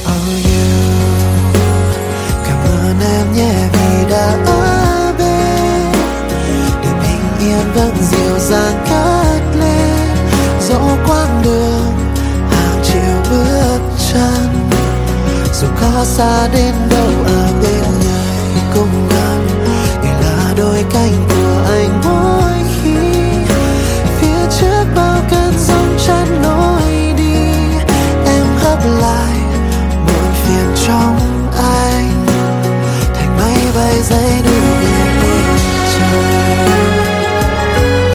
Oh you, cảm ơn em nhé vì đã ở bên, để bình yên vẫn dịu dàng cất lên dẫu quãng đường hàng triệu bước chân, dù có xa đến đâu ở bên